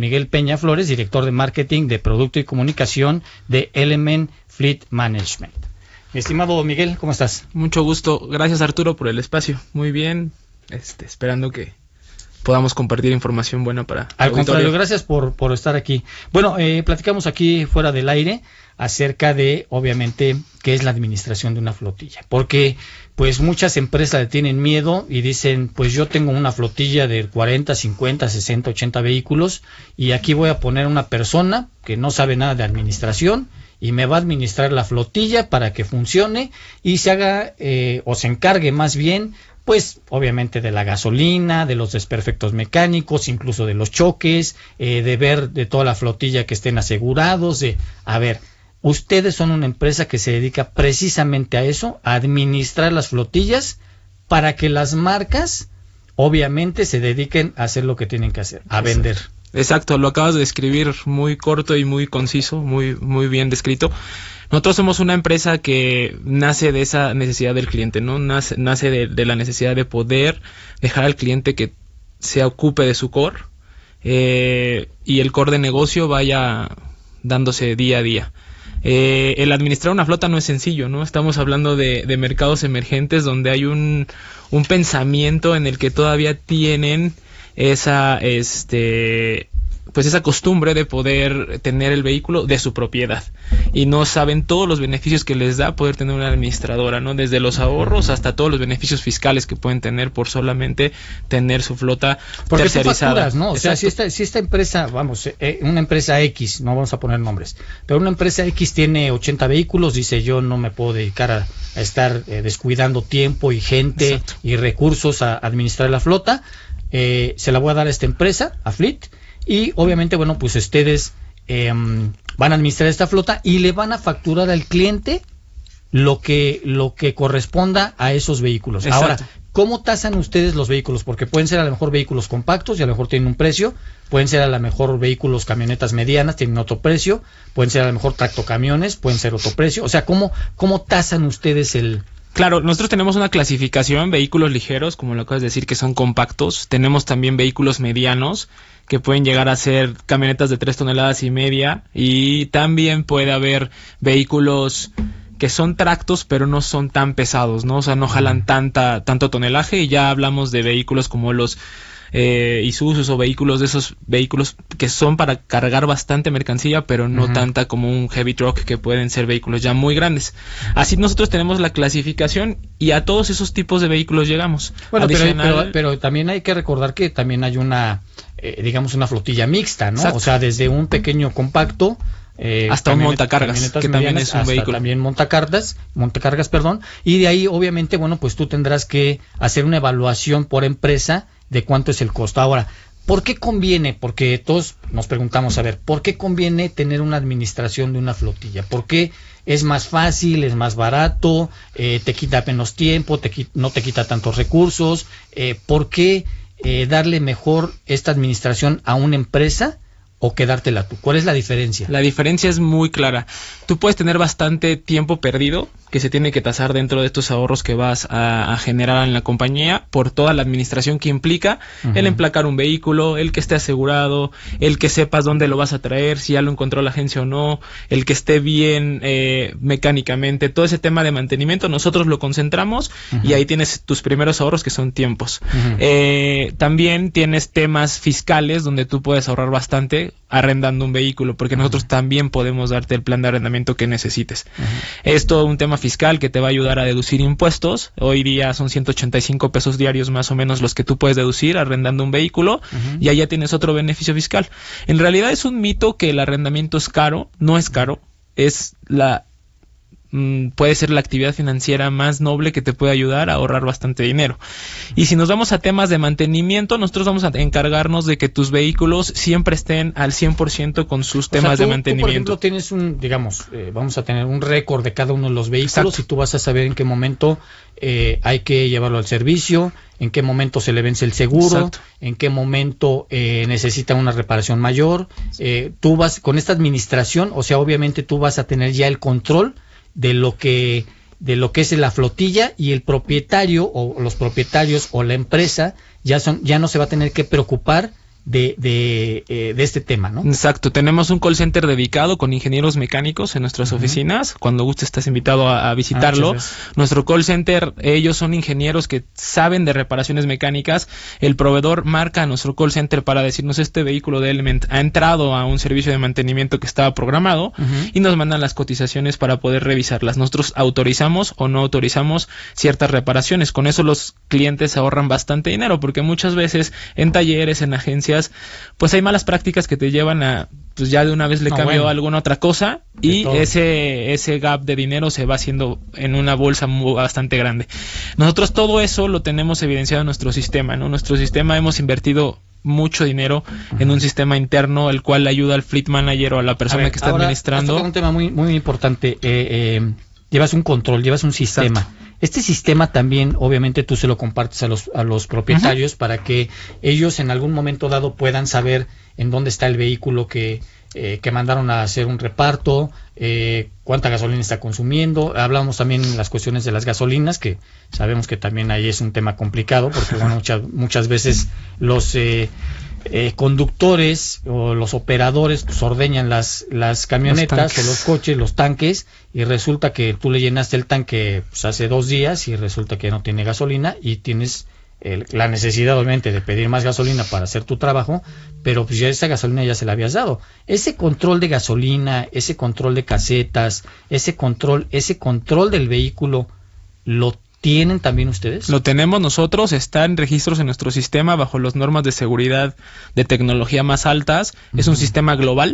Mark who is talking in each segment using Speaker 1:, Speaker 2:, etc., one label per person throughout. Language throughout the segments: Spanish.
Speaker 1: Miguel Peña Flores, director de marketing de producto y comunicación de Element Fleet Management. Mi estimado Miguel, ¿cómo estás?
Speaker 2: Mucho gusto, gracias Arturo por el espacio. Muy bien, esperando que podamos compartir información buena para
Speaker 1: al contrario, gracias por estar aquí. Bueno, platicamos aquí fuera del aire acerca de, obviamente, qué es la administración de una flotilla, porque pues muchas empresas le tienen miedo y dicen, pues yo tengo una flotilla de 40, 50, 60, 80 vehículos y aquí voy a poner una persona que no sabe nada de administración y me va a administrar la flotilla para que funcione y se haga o se encargue más bien, pues obviamente de la gasolina, de los desperfectos mecánicos, incluso de los choques, de ver de toda la flotilla que estén asegurados, ustedes son una empresa que se dedica precisamente a eso, a administrar las flotillas para que las marcas obviamente se dediquen a hacer lo que tienen que hacer, a vender.
Speaker 2: Exacto, lo acabas de describir muy corto y muy conciso, muy bien descrito. Nosotros somos una empresa que nace de esa necesidad del cliente, ¿no? Nace de la necesidad de poder dejar al cliente que se ocupe de su core y el core de negocio vaya dándose día a día. El administrar una flota no es sencillo, ¿no? Estamos hablando de mercados emergentes donde hay un pensamiento en el que todavía tienen esa costumbre de poder tener el vehículo de su propiedad y no saben todos los beneficios que les da poder tener una administradora, ¿no? Desde los ahorros hasta todos los beneficios fiscales que pueden tener por solamente tener su flota
Speaker 1: porque
Speaker 2: tercerizada.
Speaker 1: Facturas, ¿no? O sea, si esta empresa, una empresa X, no vamos a poner nombres, pero una empresa X tiene 80 vehículos, dice yo no me puedo dedicar a estar descuidando tiempo y gente Exacto. y recursos a administrar la flota, se la voy a dar a esta empresa, a Fleet, y obviamente, bueno, pues ustedes van a administrar esta flota y le van a facturar al cliente lo que corresponda a esos vehículos. Exacto. Ahora, ¿cómo tasan ustedes los vehículos? Porque pueden ser a lo mejor vehículos compactos y a lo mejor tienen un precio, pueden ser a lo mejor vehículos camionetas medianas, tienen otro precio, pueden ser a lo mejor tractocamiones, pueden ser otro precio. O sea, ¿cómo tasan ustedes el...?
Speaker 2: Claro, nosotros tenemos una clasificación, vehículos ligeros, como lo acabas de decir, que son compactos. Tenemos también vehículos medianos, que pueden llegar a ser camionetas de 3,5 toneladas, y también puede haber vehículos que son tractos, pero no son tan pesados, ¿no? O sea, no jalan tanto tonelaje, y ya hablamos de vehículos como los Isuzus o vehículos de esos vehículos que son para cargar bastante mercancía, pero no tanta como un heavy truck, que pueden ser vehículos ya muy grandes. Así nosotros tenemos la clasificación y a todos esos tipos de vehículos llegamos.
Speaker 1: Bueno, pero también hay que recordar que también hay una una flotilla mixta, ¿no? Exacto. O sea, desde un pequeño compacto
Speaker 2: hasta un montacargas, que también es un vehículo.
Speaker 1: También montacargas, y de ahí obviamente, bueno, pues tú tendrás que hacer una evaluación por empresa de cuánto es el costo. Ahora, ¿por qué conviene? Porque todos nos preguntamos, ¿por qué conviene tener una administración de una flotilla? ¿Por qué es más fácil, es más barato, te quita menos tiempo, no te quita tantos recursos? ¿Por qué darle mejor esta administración a una empresa o quedártela tú? ¿Cuál es la diferencia?
Speaker 2: La diferencia es muy clara. Tú puedes tener bastante tiempo perdido que se tiene que tasar dentro de estos ahorros que vas a generar en la compañía por toda la administración que implica el emplacar un vehículo, el que esté asegurado, el que sepas dónde lo vas a traer, si ya lo encontró la agencia o no, el que esté bien mecánicamente, todo ese tema de mantenimiento nosotros lo concentramos y ahí tienes tus primeros ahorros, que son tiempos. También tienes temas fiscales donde tú puedes ahorrar bastante arrendando un vehículo, porque nosotros también podemos darte el plan de arrendamiento que necesites. Es todo un tema fiscal que te va a ayudar a deducir impuestos. Hoy día son 185 pesos diarios más o menos los que tú puedes deducir arrendando un vehículo, y allá tienes otro beneficio fiscal. En realidad es un mito que el arrendamiento es caro. No es caro, es puede ser la actividad financiera más noble que te puede ayudar a ahorrar bastante dinero. Y si nos vamos a temas de mantenimiento, nosotros vamos a encargarnos de que tus vehículos siempre estén al 100% con sus temas de mantenimiento.
Speaker 1: Tú, por ejemplo, tienes vamos a tener un récord de cada uno de los vehículos. Exacto. Y tú vas a saber en qué momento hay que llevarlo al servicio, en qué momento se le vence el seguro, exacto, en qué momento necesita una reparación mayor. Tú vas con esta administración, o sea, obviamente tú vas a tener ya el control de lo que es la flotilla, y el propietario o los propietarios o la empresa ya no se va a tener que preocupar de este tema, ¿no?
Speaker 2: Exacto, tenemos un call center dedicado con ingenieros mecánicos en nuestras oficinas. Cuando guste estás invitado a visitarlo. Nuestro call center, ellos son ingenieros que saben de reparaciones mecánicas. El proveedor marca a nuestro call center para decirnos este vehículo de Element ha entrado a un servicio de mantenimiento que estaba programado y nos mandan las cotizaciones para poder revisarlas. Nosotros autorizamos o no autorizamos ciertas reparaciones. Con eso los clientes ahorran bastante dinero, porque muchas veces en talleres, en agencias, pues hay malas prácticas que te llevan a, pues ya de una vez le cambió alguna otra cosa y ese gap de dinero se va haciendo en una bolsa bastante grande. Nosotros todo eso lo tenemos evidenciado en nuestro sistema, ¿no? Nuestro sistema hemos invertido mucho dinero en un sistema interno, el cual ayuda al fleet manager o a la persona que está administrando.
Speaker 1: Es un tema muy, muy importante. Llevas un control, llevas un sistema. Exacto. Este sistema también, obviamente, tú se lo compartes a los propietarios para que ellos en algún momento dado puedan saber en dónde está el vehículo que mandaron a hacer un reparto, cuánta gasolina está consumiendo. Hablamos también en las cuestiones de las gasolinas, que sabemos que también ahí es un tema complicado, porque bueno, muchas veces los conductores o los operadores pues ordeñan las camionetas o los coches, los tanques, y resulta que tú le llenaste el tanque pues hace 2 días y resulta que no tiene gasolina y tienes la necesidad obviamente de pedir más gasolina para hacer tu trabajo, pero pues ya esa gasolina ya se la habías dado. Ese control de gasolina, ese control de casetas, ese control del vehículo, ¿lo tienen también ustedes?
Speaker 2: Lo tenemos nosotros, está en registros en nuestro sistema bajo las normas de seguridad de tecnología más altas. Es un sistema global.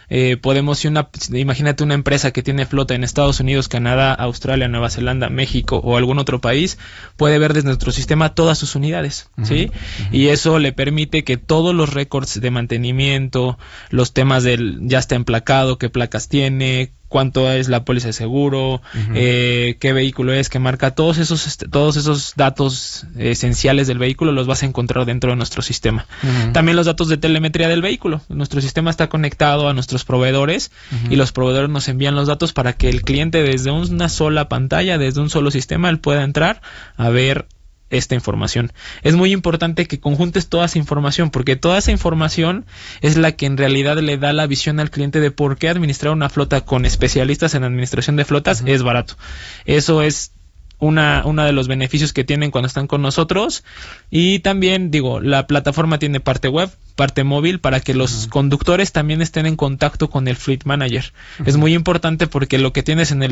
Speaker 2: Imagínate una empresa que tiene flota en Estados Unidos, Canadá, Australia, Nueva Zelanda, México o algún otro país, puede ver desde nuestro sistema todas sus unidades, ¿sí? Y eso le permite que todos los récords de mantenimiento, los temas del ya está emplacado, qué placas tiene, cuánto es la póliza de seguro, qué vehículo es, qué marca, todos esos datos esenciales del vehículo los vas a encontrar dentro de nuestro sistema. También los datos de telemetría del vehículo. Nuestro sistema está conectado a nuestros proveedores y los proveedores nos envían los datos para que el cliente desde una sola pantalla, desde un solo sistema, él pueda entrar a ver esta información. Es muy importante que conjuntes toda esa información, porque toda esa información es la que en realidad le da la visión al cliente de por qué administrar una flota con especialistas en administración de flotas es barato. Eso es una de los beneficios que tienen cuando están con nosotros. Y también, la plataforma tiene parte web, parte móvil, para que los conductores también estén en contacto con el fleet manager. Es muy importante porque lo que tienes en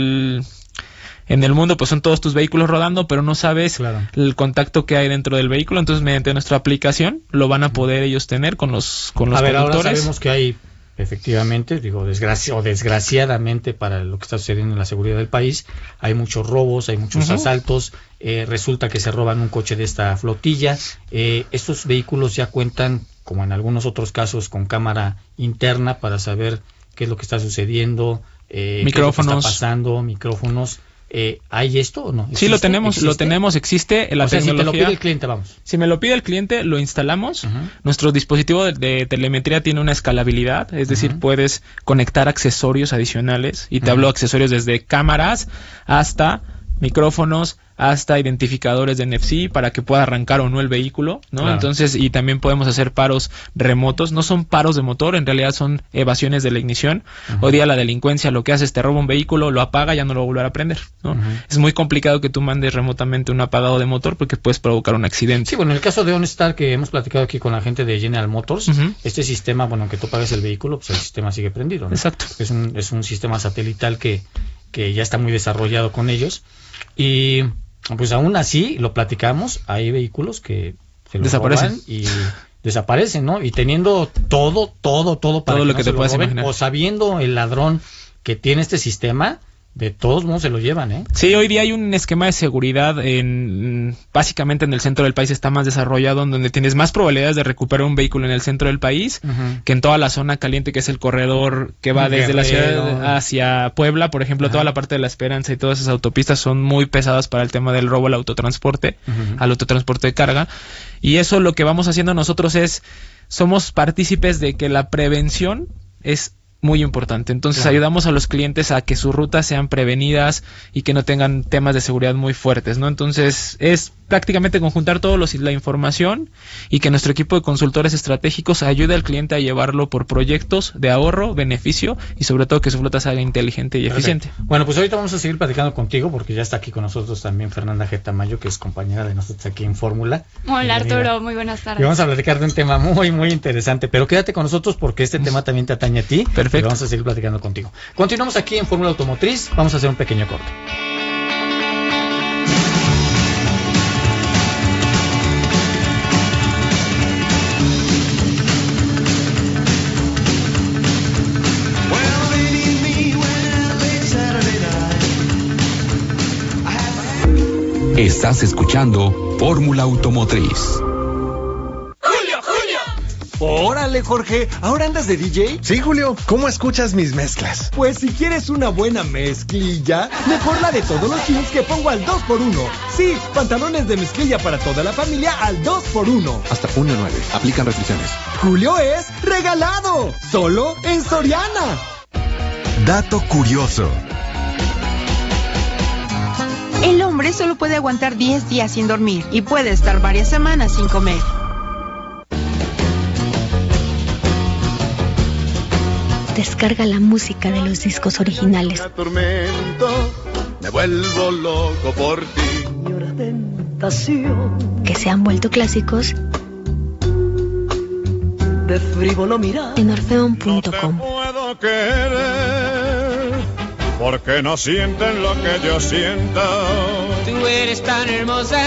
Speaker 2: el mundo pues son todos tus vehículos rodando, pero no sabes el contacto que hay dentro del vehículo. Entonces mediante nuestra aplicación lo van a poder ellos tener con los conductores.
Speaker 1: Ahora sabemos que hay efectivamente, desgraciadamente para lo que está sucediendo en la seguridad del país, hay muchos robos, hay muchos asaltos, resulta que se roban un coche de esta flotilla. Estos vehículos ya cuentan, como en algunos otros casos, con cámara interna para saber qué es lo que está sucediendo,
Speaker 2: micrófonos,
Speaker 1: qué es lo que está pasando, micrófonos. ¿Hay esto o no?
Speaker 2: ¿Existe? Sí, lo tenemos, existe la tecnología.
Speaker 1: Si te lo pide el cliente, vamos.
Speaker 2: Si me lo pide el cliente, lo instalamos. Nuestro dispositivo de telemetría tiene una escalabilidad, es decir, puedes conectar accesorios adicionales, y te hablo de accesorios desde cámaras hasta micrófonos, hasta identificadores de NFC para que pueda arrancar o no el vehículo, ¿no? Claro. Entonces, y también podemos hacer paros remotos. No son paros de motor, en realidad son evasiones de la ignición. Hoy día la delincuencia lo que hace es te roba un vehículo, lo apaga, ya no lo va a volver a prender, ¿no? Es muy complicado que tú mandes remotamente un apagado de motor porque puedes provocar un accidente.
Speaker 1: Sí, bueno, en el caso de OnStar, que hemos platicado aquí con la gente de General Motors, este sistema, bueno, aunque tú pagues el vehículo, pues el sistema sigue prendido, ¿no?
Speaker 2: Exacto.
Speaker 1: Es un sistema satelital que ya está muy desarrollado con ellos. Y pues aún así, lo platicamos, hay vehículos que se los roban y desaparecen, ¿no? Y teniendo todo para
Speaker 2: lo que te puedas imaginar,
Speaker 1: o sabiendo el ladrón que tiene este sistema, de todos modos se lo llevan, ¿eh?
Speaker 2: Sí, hoy día hay un esquema de seguridad básicamente en el centro del país está más desarrollado, en donde tienes más probabilidades de recuperar un vehículo en el centro del país que en toda la zona caliente, que es el corredor que va desde la ciudad hacia Puebla, por ejemplo. Toda la parte de La Esperanza y todas esas autopistas son muy pesadas para el tema del robo al autotransporte, al autotransporte de carga. Y eso lo que vamos haciendo nosotros somos partícipes de que la prevención es muy importante. Entonces ayudamos a los clientes a que sus rutas sean prevenidas y que no tengan temas de seguridad muy fuertes, ¿no? Entonces es prácticamente conjuntar la información y que nuestro equipo de consultores estratégicos ayude al cliente a llevarlo por proyectos de ahorro, beneficio y sobre todo que su flota sea inteligente y eficiente.
Speaker 1: Bueno, pues ahorita vamos a seguir platicando contigo porque ya está aquí con nosotros también Fernanda Getamayo, que es compañera de nosotros aquí en Fórmula.
Speaker 3: Hola Arturo, muy buenas tardes.
Speaker 1: Y vamos a platicar de un tema muy, muy interesante, pero quédate con nosotros porque este tema también te atañe a ti.
Speaker 2: Perfecto.
Speaker 1: Y vamos a seguir platicando contigo. Continuamos aquí en Fórmula Automotriz, vamos a hacer un pequeño corte.
Speaker 4: Estás escuchando Fórmula Automotriz.
Speaker 5: ¡Órale, Jorge! ¿Ahora andas de DJ?
Speaker 6: Sí, Julio. ¿Cómo escuchas mis mezclas?
Speaker 5: Pues si quieres una buena mezclilla, mejor la de todos los jeans que pongo al 2x1. Sí, pantalones de mezclilla para toda la familia al 2x1.
Speaker 6: Hasta junio 9. Aplican restricciones.
Speaker 5: Julio es regalado. Solo en Soriana.
Speaker 7: Dato curioso.
Speaker 8: El hombre solo puede aguantar 10 días sin dormir y puede estar varias semanas sin comer.
Speaker 9: Descarga la música de los discos originales.
Speaker 10: Me vuelvo loco por ti.
Speaker 9: Que se han vuelto clásicos
Speaker 11: de frívolo mirar.
Speaker 9: En orfeon.com.
Speaker 10: No te puedo querer porque no sienten lo que yo siento.
Speaker 12: Tú eres tan hermosa,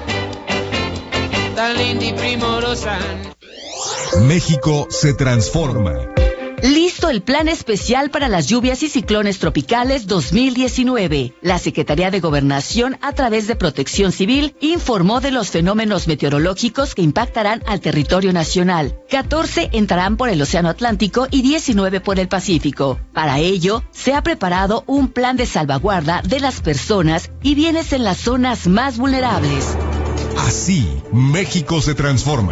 Speaker 12: tan linda y primorosa.
Speaker 7: México se transforma.
Speaker 13: Listo el plan especial para las lluvias y ciclones tropicales 2019. La Secretaría de Gobernación, a través de Protección Civil, informó de los fenómenos meteorológicos que impactarán al territorio nacional. 14 entrarán por el Océano Atlántico y 19 por el Pacífico. Para ello, se ha preparado un plan de salvaguarda de las personas y bienes en las zonas más vulnerables.
Speaker 7: Así, México se transforma.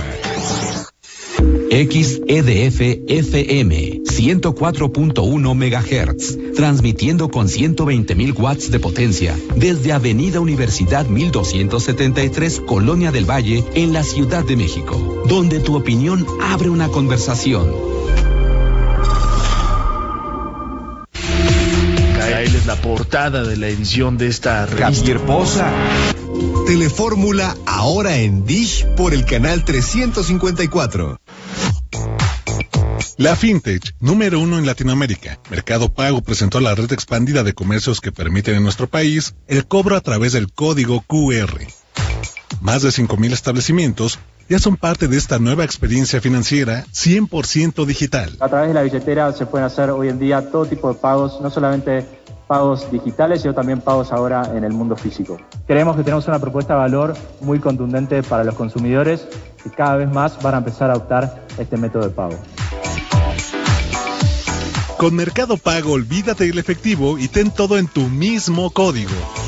Speaker 4: XEDF FM 104.1 MHz, transmitiendo con 120,000 watts de potencia desde Avenida Universidad 1273, Colonia del Valle, en la Ciudad de México, donde tu opinión abre una conversación.
Speaker 14: Él es la portada de la edición de esta revista.
Speaker 7: Javier Poza. Telefórmula ahora en Dish por el canal 354.
Speaker 15: La FinTech, número 1 en Latinoamérica, Mercado Pago presentó la red expandida de comercios que permiten en nuestro país el cobro a través del código QR. Más de 5,000 establecimientos ya son parte de esta nueva experiencia financiera 100% digital.
Speaker 16: A través de la billetera se pueden hacer hoy en día todo tipo de pagos, no solamente pagos digitales, sino también pagos ahora en el mundo físico. Creemos que tenemos una propuesta de valor muy contundente para los consumidores y cada vez más van a empezar a adoptar este método de pago.
Speaker 15: Con Mercado Pago, olvídate del efectivo y ten todo en tu mismo código.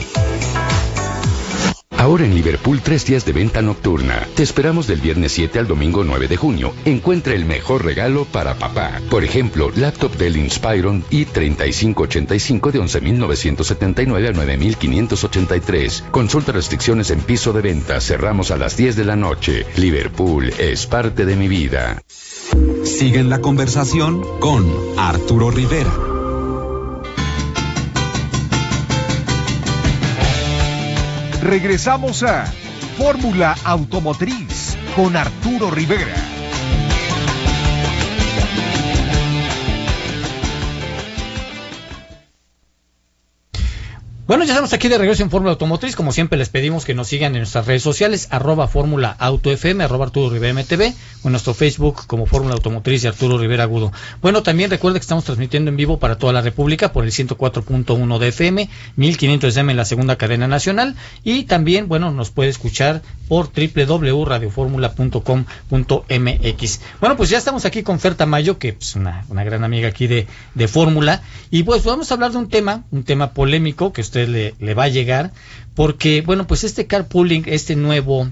Speaker 4: Ahora en Liverpool, 3 días de venta nocturna. Te esperamos del viernes 7 al domingo 9 de junio. Encuentra el mejor regalo para papá. Por ejemplo, laptop Dell Inspiron i3585 de 11,979 a 9,583. Consulta restricciones en piso de venta. Cerramos a las 10 de la noche. Liverpool es parte de mi vida. Sigue en la conversación con Arturo Rivera.
Speaker 7: Regresamos a Fórmula Automotriz con Arturo Rivera.
Speaker 1: Bueno, ya estamos aquí de regreso en Fórmula Automotriz. Como siempre les pedimos que nos sigan en nuestras redes sociales, @Fórmula Auto FM, @Arturo Rivera MTV, o en nuestro Facebook como Fórmula Automotriz y Arturo Rivera Agudo. Bueno, también recuerda que estamos transmitiendo en vivo para toda la República por el 104.1 de FM, 1500 de AM en la segunda cadena nacional, y también, bueno, nos puede escuchar por www.radioformula.com.mx. Bueno, pues ya estamos aquí con Fer Tamayo, que es una gran amiga aquí de Fórmula, y pues vamos a hablar de un tema polémico que usted le va a llegar, porque bueno, pues este carpooling,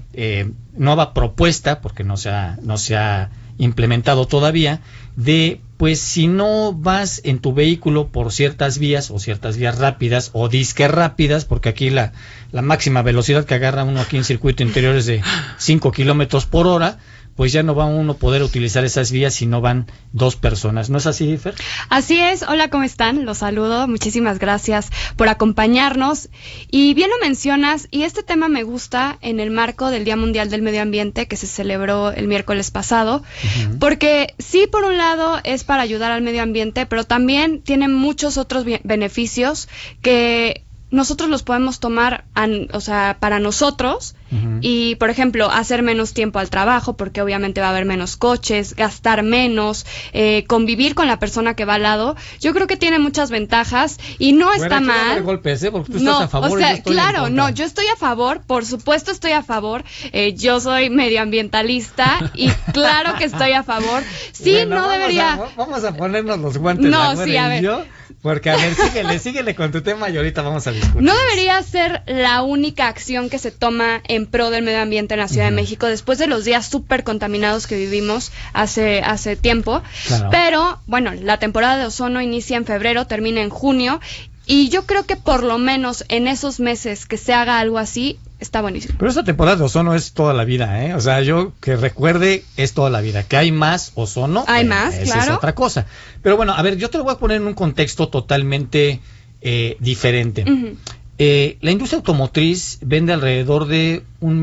Speaker 1: nueva propuesta, porque no se ha implementado todavía, de pues si no vas en tu vehículo por ciertas vías o ciertas vías rápidas o disque rápidas, porque aquí la máxima velocidad que agarra uno aquí en circuito interior es de 5 kilómetros por hora, pues ya no va uno a poder utilizar esas vías si no van dos personas. ¿No es así, Fer?
Speaker 3: Así es. Hola, ¿cómo están? Los saludo. Muchísimas gracias por acompañarnos. Y bien lo mencionas, y este tema me gusta en el marco del Día Mundial del Medio Ambiente que se celebró el miércoles pasado, porque sí, por un lado es para ayudar al medio ambiente, pero también tiene muchos otros beneficios que nosotros los podemos tomar, para nosotros, y, por ejemplo, hacer menos tiempo al trabajo, porque obviamente va a haber menos coches, gastar menos, convivir con la persona que va al lado. Yo creo que tiene muchas ventajas y no está mal.
Speaker 1: Golpes, porque tú estás a favor,
Speaker 3: o sea,
Speaker 1: y yo estoy
Speaker 3: claro,
Speaker 1: en contra.
Speaker 3: yo estoy a favor, por supuesto estoy a favor. Yo soy medioambientalista y claro que estoy a favor. Sí,
Speaker 1: bueno,
Speaker 3: no debería.
Speaker 1: Vamos a ponernos los guantes.
Speaker 3: No, sí, a ver.
Speaker 1: Porque, a ver, síguele con tu tema y ahorita vamos a discutir.
Speaker 3: No debería ser la única acción que se toma en pro del medio ambiente en la Ciudad de México después de los días súper contaminados que vivimos hace tiempo. Claro. Pero, bueno, la temporada de ozono inicia en febrero, termina en junio, y yo creo que por lo menos en esos meses que se haga algo así, está buenísimo.
Speaker 1: Pero esta temporada de ozono es toda la vida, ¿eh? O sea, yo que recuerde, es toda la vida. Que hay más ozono,
Speaker 3: hay más,
Speaker 1: esa
Speaker 3: claro.
Speaker 1: Es otra cosa. Pero bueno, a ver, yo te lo voy a poner en un contexto totalmente diferente. La industria automotriz vende alrededor de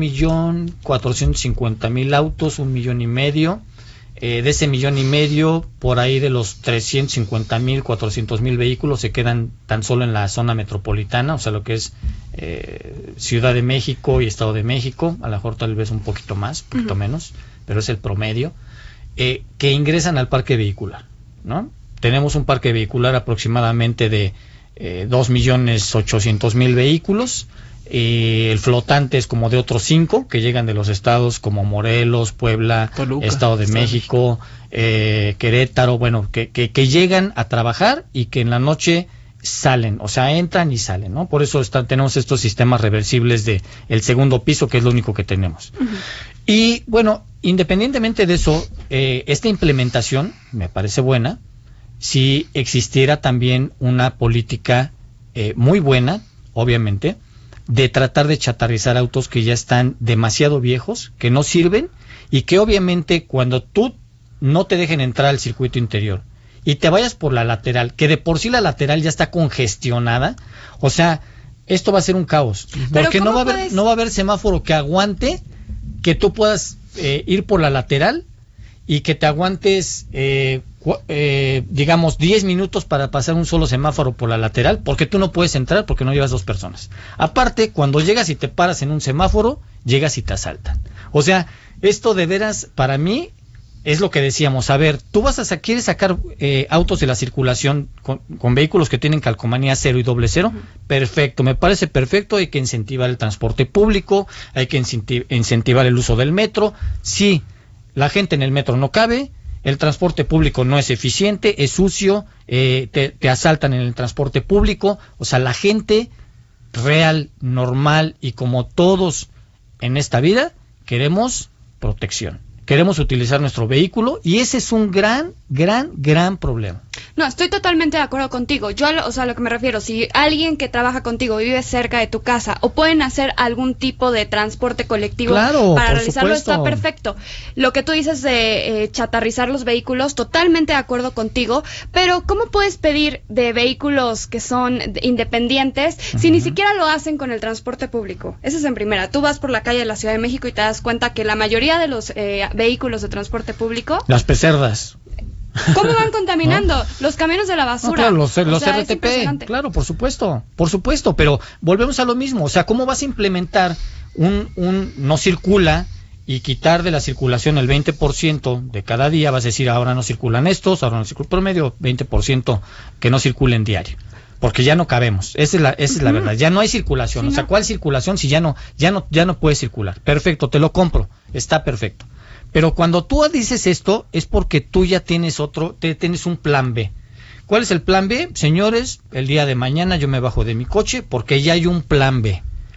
Speaker 1: 1.450.000 autos, 1,5 millones. De ese 1,5 millones, por ahí de los 350.000, 400.000 vehículos se quedan tan solo en la zona metropolitana, o sea, lo que es Ciudad de México y Estado de México, a lo mejor tal vez un poquito más, un poquito menos, pero es el promedio, que ingresan al parque vehicular, ¿no? Tenemos un parque vehicular aproximadamente de 2.800.000 vehículos. El flotante es como de otros 5 que llegan de los estados como Morelos, Puebla, Toluca, Estado de México, Querétaro, bueno, que llegan a trabajar y que en la noche salen, o sea, entran y salen, ¿no? Por eso tenemos estos sistemas reversibles de el segundo piso, que es lo único que tenemos. Y bueno, independientemente de eso, esta implementación me parece buena si existiera también una política muy buena, obviamente, de tratar de chatarrizar autos que ya están demasiado viejos, que no sirven, y que obviamente cuando tú no te dejen entrar al circuito interior y te vayas por la lateral, que de por sí la lateral ya está congestionada, o sea, esto va a ser un caos, porque no va a haber semáforo que aguante que tú puedas ir por la lateral y que te aguantes digamos 10 minutos para pasar un solo semáforo por la lateral, porque tú no puedes entrar porque no llevas 2 personas. Aparte, cuando llegas y te paras en un semáforo, llegas y te asaltan. O sea, esto de veras para mí es lo que decíamos. A ver, tú quieres sacar autos de la circulación con vehículos que tienen calcomanía 0 y doble 0, perfecto, me parece perfecto. Hay que incentivar el transporte público, hay que incentivar el uso del metro. Sí, la gente en el metro no cabe, el transporte público no es eficiente, es sucio, te asaltan en el transporte público. O sea, la gente real, normal y como todos en esta vida, queremos protección. Queremos utilizar nuestro vehículo y ese es un gran problema.
Speaker 3: No, estoy totalmente de acuerdo contigo. Yo, o sea, a lo que me refiero, si alguien que trabaja contigo vive cerca de tu casa o pueden hacer algún tipo de transporte colectivo para realizarlo, está perfecto. Lo que tú dices de chatarrizar los vehículos, totalmente de acuerdo contigo, pero ¿cómo puedes pedir de vehículos que son independientes si ni siquiera lo hacen con el transporte público? Eso es en primera. Tú vas por la calle de la Ciudad de México y te das cuenta que la mayoría de los vehículos de transporte público,
Speaker 1: las pecerdas,
Speaker 3: ¿cómo van contaminando? ¿No? Los camiones de la basura.
Speaker 1: No, claro, los RTP, claro, por supuesto, pero volvemos a lo mismo. O sea, ¿cómo vas a implementar un no circula y quitar de la circulación el 20% de cada día? Vas a decir, ahora no circulan estos, ahora no circulan, promedio 20% que no circulen diario. Porque ya no cabemos, esa es la verdad, ya no hay circulación. Sí, o sea, ¿cuál circulación si ya no puede circular? Perfecto, te lo compro, está perfecto. Pero cuando tú dices esto es porque tú ya tienes tienes un plan B. ¿Cuál es el plan B? Señores, el día de mañana yo me bajo de mi coche porque ya hay un plan B.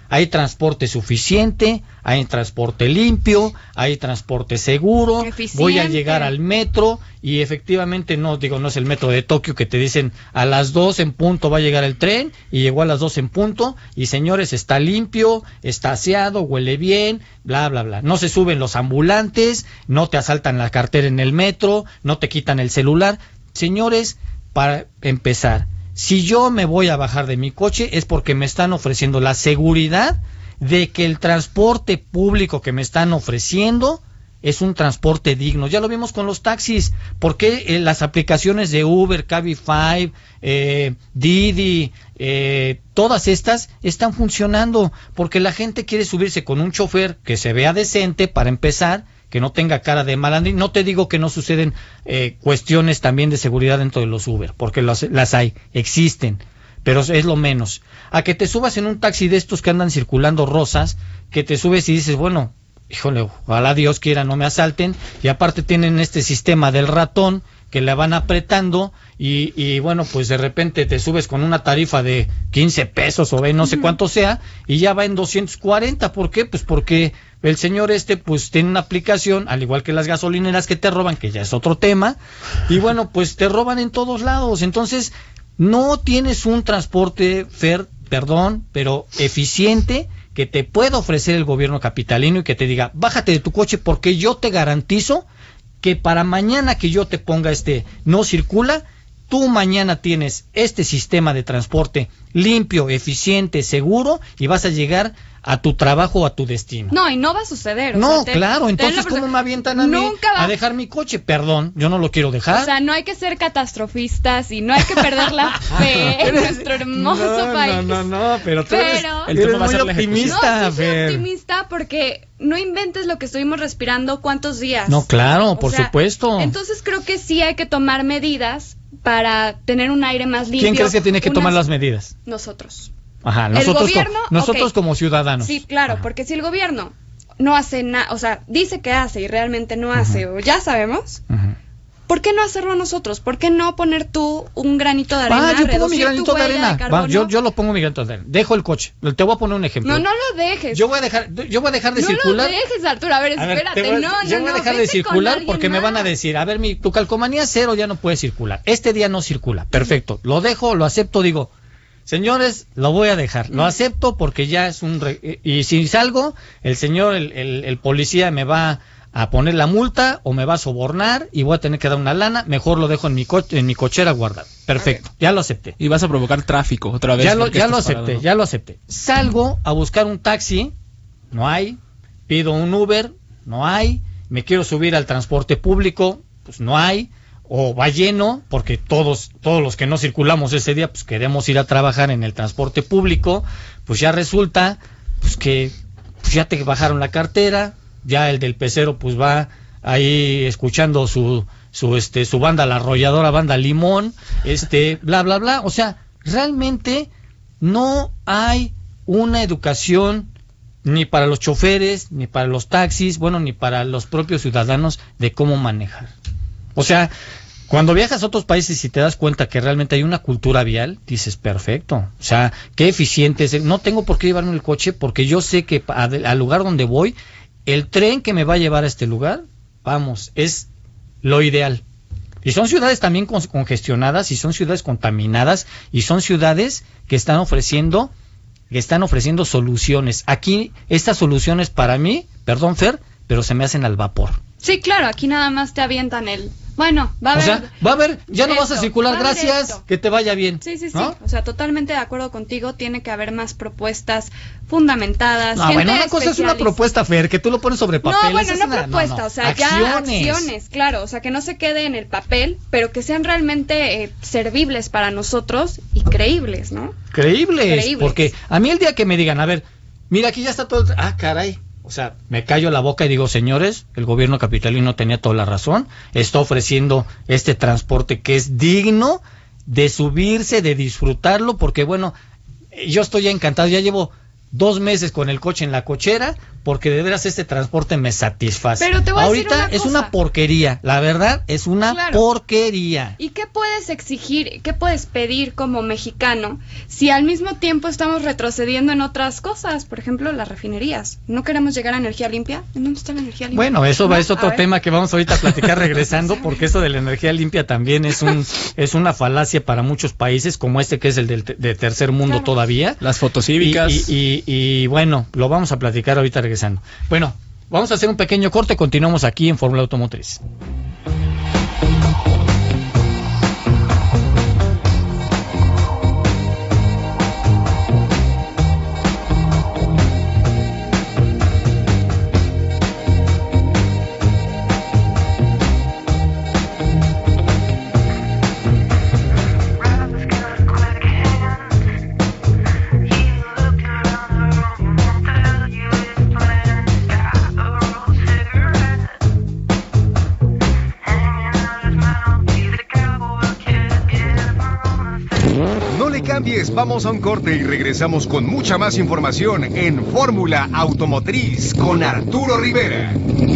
Speaker 1: Hay transporte suficiente, hay transporte limpio, hay transporte seguro,
Speaker 3: eficiente.
Speaker 1: Voy a llegar al metro y efectivamente no es el metro de Tokio que te dicen a las 2 en punto va a llegar el tren y llegó a las 2 en punto y señores está limpio, está aseado, huele bien, bla bla bla. No se suben los ambulantes, no te asaltan la cartera en el metro, no te quitan el celular. Señores, para empezar, si yo me voy a bajar de mi coche es porque me están ofreciendo la seguridad de que el transporte público que me están ofreciendo es un transporte digno. Ya lo vimos con los taxis. ¿Por qué las aplicaciones de Uber, Cabify, Didi, todas estas están funcionando? Porque la gente quiere subirse con un chofer que se vea decente para empezar, que no tenga cara de malandrín. No te digo que no suceden cuestiones también de seguridad dentro de los Uber, porque las hay, existen, pero es lo menos. A que te subas en un taxi de estos que andan circulando rosas, que te subes y dices, bueno, híjole, ojalá Dios quiera no me asalten, y aparte tienen este sistema del ratón que le van apretando y bueno, pues de repente te subes con una tarifa de 15 pesos o no sé cuánto sea y ya va en 240. ¿Por qué? Pues porque el señor pues tiene una aplicación, al igual que las gasolineras que te roban, que ya es otro tema, y bueno, pues te roban en todos lados. Entonces no tienes un transporte pero eficiente, que te pueda ofrecer el gobierno capitalino y que te diga, bájate de tu coche porque yo te garantizo que para mañana que yo te ponga no circula, tú mañana tienes este sistema de transporte limpio, eficiente, seguro y vas a llegar a tu trabajo o a tu destino.
Speaker 3: No, y no va a suceder.
Speaker 1: Claro, entonces ¿cómo me avientan a mí a dejar mi coche? Perdón, yo no lo quiero dejar.
Speaker 3: O sea, no hay que ser catastrofistas y no hay que perder la fe en nuestro hermoso país.
Speaker 1: No, pero tú eres muy optimista.
Speaker 3: No, soy optimista porque no inventes lo que estuvimos respirando cuántos días.
Speaker 1: No, claro, por supuesto.
Speaker 3: Entonces creo que sí hay que tomar medidas para tener un aire más limpio.
Speaker 1: ¿Quién crees que tiene que tomar las medidas?
Speaker 3: Nosotros.
Speaker 1: Ajá, nosotros como ciudadanos.
Speaker 3: Sí, claro,
Speaker 1: ajá.
Speaker 3: Porque si el gobierno no hace nada, o sea, dice que hace y realmente no hace, o ya sabemos, ¿por qué no hacerlo nosotros? ¿Por qué no poner tú un granito de arena?
Speaker 1: Yo pongo mi granito de arena. Yo lo pongo mi granito de arena. Dejo el coche. Te voy a poner un ejemplo.
Speaker 3: No lo dejes.
Speaker 1: Yo voy a dejar de circular.
Speaker 3: No lo dejes, Arturo. A ver, espérate.
Speaker 1: Yo voy a dejar de circular porque me van a decir, a ver, tu calcomanía 0 ya no puede circular. Este día no circula. Perfecto. Lo dejo, lo acepto, digo, señores, lo voy a dejar. Lo acepto porque ya es y si salgo, el señor, el policía me va a poner la multa o me va a sobornar y voy a tener que dar una lana, mejor lo dejo en mi cochera guardado. Perfecto, ya lo acepté.
Speaker 2: Y vas a provocar tráfico otra vez.
Speaker 1: Ya lo acepté. Salgo a buscar un taxi, no hay. Pido un Uber, no hay. Me quiero subir al transporte público, pues no hay. O va lleno, porque todos los que no circulamos ese día, pues queremos ir a trabajar en el transporte público, pues ya resulta pues que pues ya te bajaron la cartera. Ya el del pecero pues va ahí escuchando su banda, la arrolladora banda Limón, bla bla bla. O sea, realmente no hay una educación ni para los choferes, ni para los taxis, ni para los propios ciudadanos de cómo manejar. O sea, cuando viajas a otros países y te das cuenta que realmente hay una cultura vial, dices, perfecto. O sea, qué eficiente es. No tengo por qué llevarme el coche porque yo sé que al lugar donde voy, el tren que me va a llevar a este lugar, es lo ideal. Y son ciudades también congestionadas, y son ciudades contaminadas, y son ciudades que están ofreciendo soluciones. Aquí, estas soluciones para mí, perdón Fer, pero se me hacen al vapor.
Speaker 3: Sí, claro, aquí nada más te avientan bueno, va a haber,
Speaker 1: ya no vas a circular, gracias, que te vaya bien.
Speaker 3: Sí, ¿no? O sea, totalmente de acuerdo contigo, tiene que haber más propuestas fundamentadas.
Speaker 1: No, una cosa es una propuesta, Fer, que tú lo pones sobre papel.
Speaker 3: No, propuesta, o sea, ya acciones, claro, o sea, que no se quede en el papel, pero que sean realmente servibles para nosotros y creíbles, ¿no?
Speaker 1: Creíbles, porque a mí el día que me digan, a ver, mira, aquí ya está todo, caray. O sea, me callo la boca y digo, señores, el gobierno capitalino tenía toda la razón, está ofreciendo este transporte que es digno de subirse, de disfrutarlo, porque yo estoy ya encantado, ya llevo 2 meses con el coche en la cochera, porque de veras este transporte me satisface.
Speaker 3: Pero te voy a decir
Speaker 1: ahorita
Speaker 3: una
Speaker 1: es
Speaker 3: cosa.
Speaker 1: una porquería, la verdad es una porquería.
Speaker 3: ¿Y qué puedes exigir, qué puedes pedir como mexicano si al mismo tiempo estamos retrocediendo en otras cosas? Por ejemplo, las refinerías. ¿No queremos llegar a energía limpia? ¿En dónde está la energía limpia?
Speaker 1: Bueno, eso es otro
Speaker 3: ver.
Speaker 1: tema que vamos ahorita a platicar regresando, porque eso de la energía limpia también es una falacia para muchos países, como este que es el de tercer mundo todavía.
Speaker 2: Las fotocívicas.
Speaker 1: Y bueno, lo vamos a platicar ahorita regresando. Bueno, vamos a hacer un pequeño corte, continuamos aquí en Fórmula Automotriz.
Speaker 7: Vamos a un corte y regresamos con mucha más información en Fórmula Automotriz con Arturo Rivera.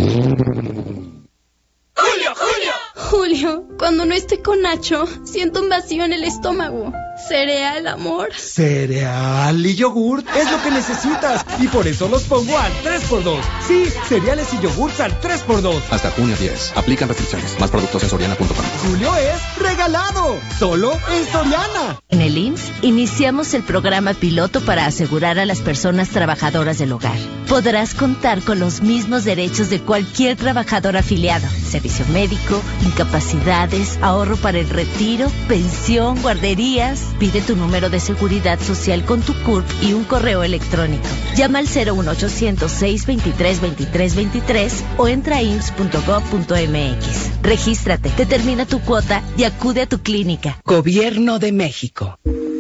Speaker 17: Julio, cuando no estoy con Nacho, siento un vacío en el estómago. ¿Cereal, amor?
Speaker 5: Cereal y yogurt es lo que necesitas. Y por eso los pongo al 3x2. Sí, cereales y yogurts al 3x2.
Speaker 6: Hasta junio 10. Aplican restricciones. Más productos en soriana.com.
Speaker 5: Julio es regalado. Solo en Soriana.
Speaker 13: En el IMSS iniciamos el programa piloto para asegurar a las personas trabajadoras del hogar. Podrás contar con los mismos derechos de cualquier trabajador afiliado. Servicio médico, incapacidades, ahorro para el retiro, pensión, guarderías. Pide tu número de seguridad social con tu CURP y un correo electrónico. Llama al 01800 623 2323 o entra a ims.gov.mx. Regístrate, determina tu cuota y acude a tu clínica.
Speaker 18: Gobierno de México.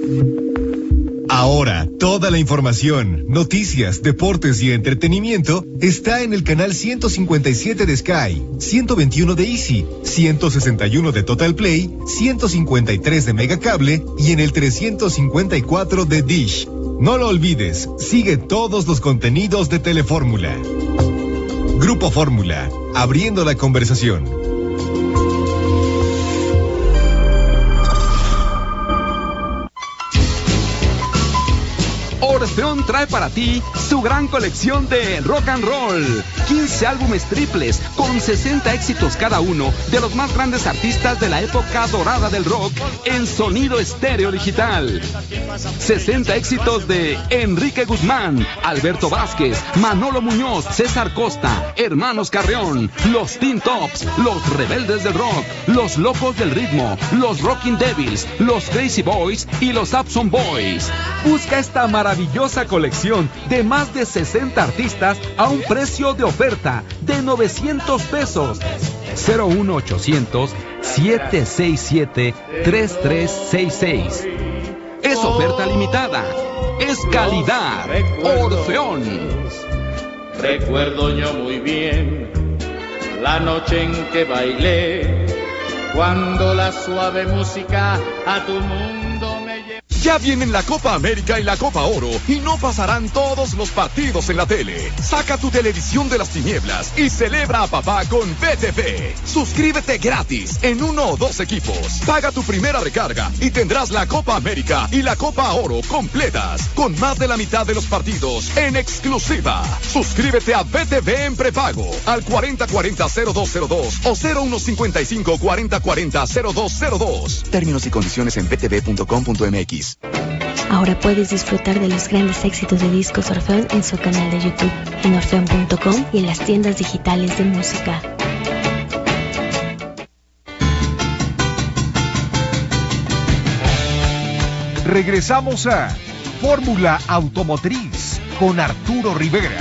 Speaker 7: Ahora, toda la información, noticias, deportes y entretenimiento está en el canal 157 de Sky, 121 de Easy, 161 de Total Play, 153 de Megacable y en el 354 de Dish. No lo olvides, sigue todos los contenidos de Telefórmula. Grupo Fórmula, abriendo la conversación.
Speaker 19: Orfeón trae para ti su gran colección de rock and roll. 15 álbumes triples con 60 éxitos cada uno de los más grandes artistas de la época dorada del rock en sonido estéreo digital. 60 éxitos de Enrique Guzmán, Alberto Vázquez, Manolo Muñoz, César Costa, Hermanos Carreón, Los Teen Tops, Los Rebeldes del Rock, Los Locos del Ritmo, Los Rocking Devils, Los Crazy Boys y Los Abson Boys. Busca esta maravillosa colección de más de 60 artistas a un precio de oferta de 900 pesos. 01800 767 3366. Es oferta limitada. Es calidad. Orfeón.
Speaker 20: Recuerdo yo muy bien la noche en que bailé, cuando la suave música a tu mundo me llevó.
Speaker 21: Ya vienen la Copa América y la Copa Oro y no pasarán todos los partidos en la tele. Saca tu televisión de las tinieblas y celebra a papá con BTV. Suscríbete gratis en 1 o 2 equipos. Paga tu primera recarga y tendrás la Copa América y la Copa Oro completas con más de la mitad de los partidos en exclusiva. Suscríbete a BTV en prepago al 4040-0202 o 0155-4040-0202. Términos y condiciones en btv.com.mx.
Speaker 9: Ahora puedes disfrutar de los grandes éxitos de Discos Orfeón en su canal de YouTube, en orfeon.com y en las tiendas digitales de música.
Speaker 7: Regresamos a Fórmula Automotriz con Arturo Rivera.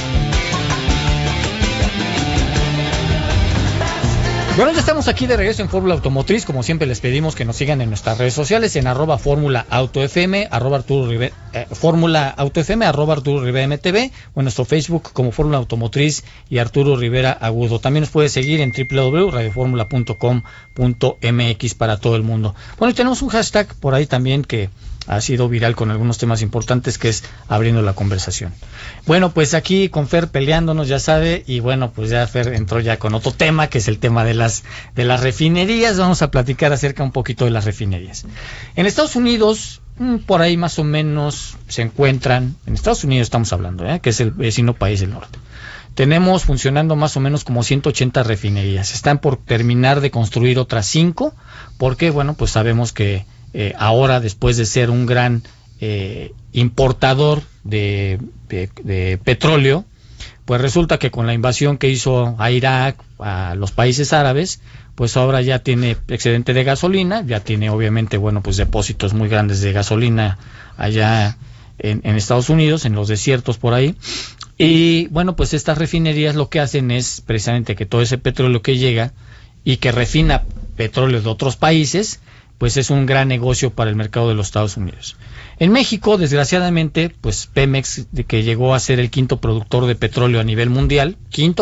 Speaker 1: Bueno, ya estamos aquí de regreso en Fórmula Automotriz. Como siempre les pedimos que nos sigan en nuestras redes sociales en @Fórmula AutoFM, Fórmula AutoFM, @Arturo Rivera MTV, o en nuestro Facebook como Fórmula Automotriz y Arturo Rivera Agudo. También nos puede seguir en www.radioformula.com.mx para todo el mundo. Bueno, y tenemos un hashtag por ahí también que ha sido viral con algunos temas importantes, que es abriendo la conversación. Bueno, pues aquí con Fer peleándonos, ya sabe, y bueno, pues ya Fer entró ya con otro tema, que es el tema de las refinerías. Vamos a platicar acerca un poquito de las refinerías. En Estados Unidos, por ahí más o menos se encuentran, en Estados Unidos estamos hablando, que es el vecino país del norte. Tenemos funcionando más o menos como 180 refinerías. Están por terminar de construir otras 5, porque bueno, pues sabemos que ahora, después de ser un gran importador de petróleo, pues resulta que con la invasión que hizo a Irak, a los países árabes, pues ahora ya tiene excedente de gasolina, ya tiene obviamente, bueno, pues depósitos muy grandes de gasolina allá en Estados Unidos, en los desiertos por ahí. Y bueno, pues estas refinerías lo que hacen es precisamente que todo ese petróleo que llega y que refina petróleo de otros países, pues es un gran negocio para el mercado de los Estados Unidos. En México, desgraciadamente, pues Pemex, que llegó a ser el quinto productor de petróleo a nivel mundial,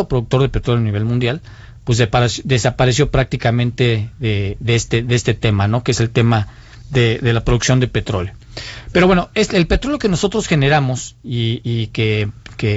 Speaker 1: pues desapareció prácticamente de este tema, ¿no? Que es el tema de la producción de petróleo. Pero bueno, el petróleo que nosotros generamos y que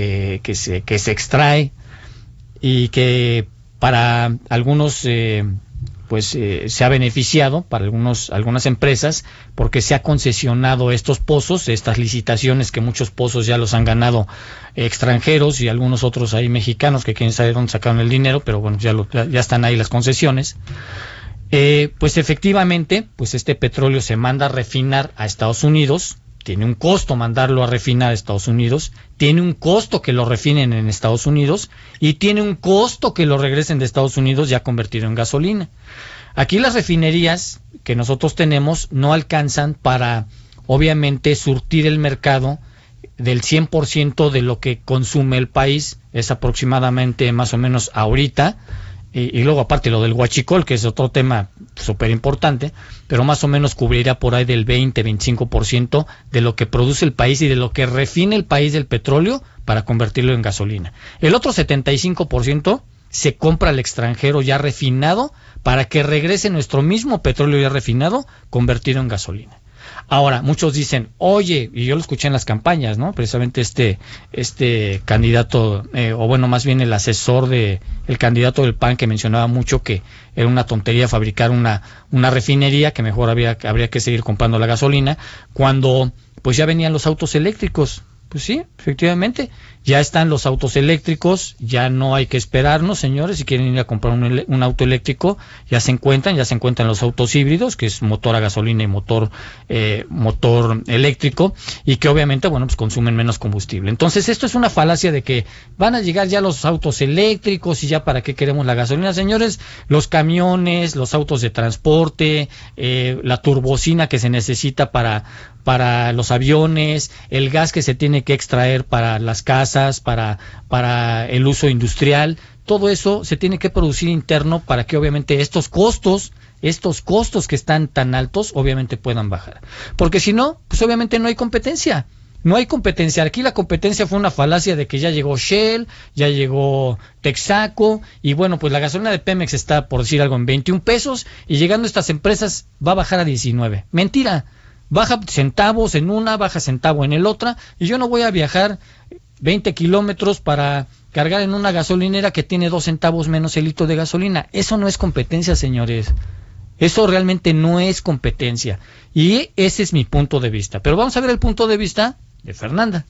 Speaker 1: se extrae y que para algunos se ha beneficiado, para algunas empresas, porque se ha concesionado estos pozos, estas licitaciones, que muchos pozos ya los han ganado extranjeros y algunos otros ahí mexicanos que quieren saber dónde sacaron el dinero, pero bueno, ya están ahí las concesiones. Pues efectivamente, pues este petróleo se manda a refinar a Estados Unidos. Tiene un costo mandarlo a refinar a Estados Unidos, tiene un costo que lo refinen en Estados Unidos y tiene un costo que lo regresen de Estados Unidos ya convertido en gasolina. Aquí las refinerías que nosotros tenemos no alcanzan para, obviamente, surtir el mercado del 100% de lo que consume el país. Es aproximadamente, más o menos ahorita, y luego aparte lo del huachicol, que es otro tema súper importante, pero más o menos cubrirá por ahí del 20-25% de lo que produce el país y de lo que refine el país del petróleo para convertirlo en gasolina. El otro 75% se compra al extranjero ya refinado para que regrese nuestro mismo petróleo ya refinado convertido en gasolina. Ahora, muchos dicen, oye, y yo lo escuché en las campañas, ¿no? Precisamente este candidato, o bueno, más bien el asesor el candidato del PAN, que mencionaba mucho que era una tontería fabricar una refinería, que mejor habría que seguir comprando la gasolina, cuando pues ya venían los autos eléctricos. Pues sí, efectivamente, ya están los autos eléctricos, ya no hay que esperarnos, señores. Si quieren ir a comprar un auto eléctrico, ya se encuentran los autos híbridos, que es motor a gasolina y motor eléctrico, y que obviamente, bueno, pues consumen menos combustible. Entonces, esto es una falacia de que van a llegar ya los autos eléctricos y ya para qué queremos la gasolina, señores. Los camiones, los autos de transporte, la turbocina que se necesita para los aviones, el gas que se tiene que extraer para las casas, para el uso industrial, todo eso se tiene que producir interno para que obviamente estos costos que están tan altos obviamente puedan bajar. Porque si no, pues obviamente no hay competencia. No hay competencia. Aquí la competencia fue una falacia de que ya llegó Shell, ya llegó Texaco, y bueno, pues la gasolina de Pemex está, por decir algo, en 21 pesos, y llegando a estas empresas va a bajar a 19. Mentira. Baja centavos en una, baja centavo en el otra, y yo no voy a viajar 20 kilómetros para cargar en una gasolinera que tiene 2 centavos menos el litro de gasolina. Eso no es competencia, señores. Eso realmente no es competencia. Y ese es mi punto de vista. Pero vamos a ver el punto de vista de Fernanda.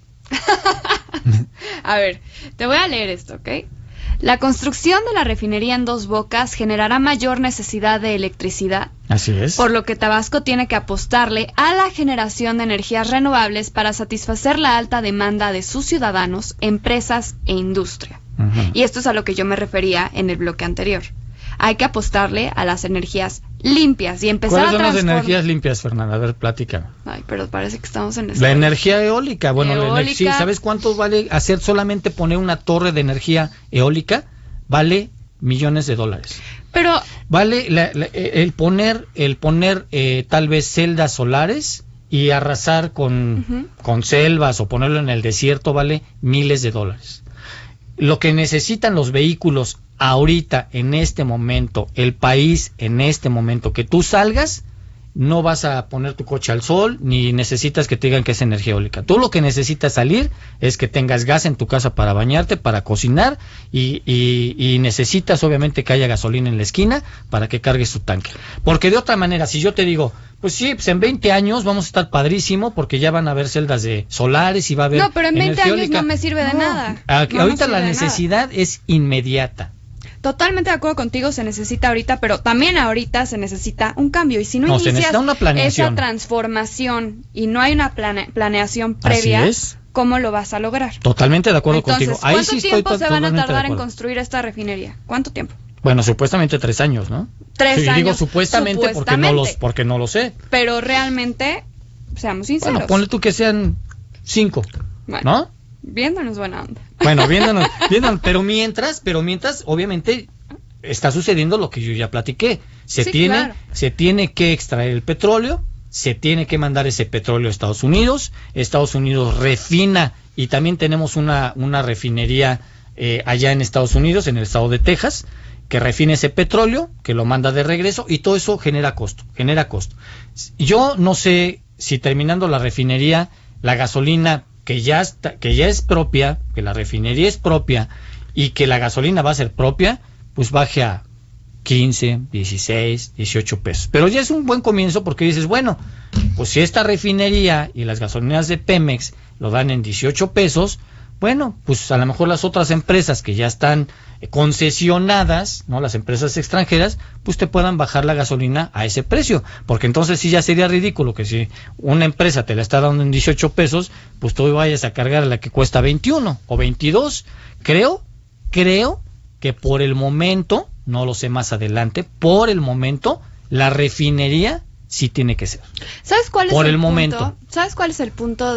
Speaker 3: A ver, te voy a leer esto, ¿ok? La construcción de la refinería en Dos Bocas generará mayor necesidad de electricidad.
Speaker 1: Así es.
Speaker 3: Por lo que Tabasco tiene que apostarle a la generación de energías renovables para satisfacer la alta demanda de sus ciudadanos, empresas e industria. Y esto es a lo que yo me refería en el bloque anterior. Hay que apostarle a las energías limpias y empezar a transformar.
Speaker 1: ¿Cuáles son las energías limpias, Fernanda? A ver, platícame.
Speaker 3: Ay, pero parece que estamos en
Speaker 1: la energía eólica. Bueno, sí, ¿sabes cuánto vale hacer solamente poner una torre de energía eólica? Vale millones de dólares.
Speaker 3: Pero
Speaker 1: vale el poner tal vez celdas solares y arrasar con selvas o ponerlo en el desierto vale miles de dólares. Lo que necesitan los vehículos ahorita, en este momento, el país, en este momento, que tú salgas, no vas a poner tu coche al sol, ni necesitas que te digan que es energía eólica. Tú lo que necesitas salir es que tengas gas en tu casa para bañarte, para cocinar, y necesitas obviamente que haya gasolina en la esquina para que cargues tu tanque. Porque de otra manera, si yo te digo, pues sí, pues en 20 años vamos a estar padrísimo porque ya van a haber celdas de solares y va a haber
Speaker 3: No, pero en 20 años
Speaker 1: eólica.
Speaker 3: no me sirve de nada.
Speaker 1: Ahorita la necesidad es inmediata.
Speaker 3: Totalmente de acuerdo contigo, se necesita ahorita, pero también ahorita se necesita un cambio. Y si no
Speaker 1: se necesita una planeación.
Speaker 3: esa transformación y no hay una planeación previa, ¿cómo lo vas a lograr?
Speaker 1: Totalmente de acuerdo contigo. Ahí
Speaker 3: ¿Cuánto
Speaker 1: sí
Speaker 3: tiempo se van a tardar
Speaker 1: en
Speaker 3: construir esta refinería? ¿Cuánto tiempo?
Speaker 1: Bueno, supuestamente 3 años, ¿no?
Speaker 3: 3 años.
Speaker 1: Digo supuestamente porque no lo sé.
Speaker 3: Pero realmente, seamos sinceros.
Speaker 1: Bueno, ponle tú que sean 5, ¿no?
Speaker 3: Viéndonos buena onda.
Speaker 1: Bueno, viéndonos, pero mientras, obviamente, está sucediendo lo que yo ya platiqué. Se tiene que extraer el petróleo, se tiene que mandar ese petróleo a Estados Unidos refina, y también tenemos una refinería allá en Estados Unidos, en el estado de Texas, que refina ese petróleo, que lo manda de regreso, y todo eso genera costo. Yo no sé si terminando la refinería, la gasolina que ya es propia, que la refinería es propia y que la gasolina va a ser propia, pues baje a 15, 16, 18 pesos. Pero ya es un buen comienzo porque dices, bueno, pues si esta refinería y las gasolineras de Pemex lo dan en 18 pesos, bueno, pues a lo mejor las otras empresas que ya están concesionadas, ¿no? Las empresas extranjeras, pues te puedan bajar la gasolina a ese precio, porque entonces sí ya sería ridículo que si una empresa te la está dando en 18 pesos, pues tú vayas a cargar a la que cuesta 21 o 22. Creo que por el momento, no lo sé más adelante, por el momento, la refinería sí tiene que ser.
Speaker 3: ¿Sabes cuál es
Speaker 1: por el momento?
Speaker 3: ¿Sabes cuál es el punto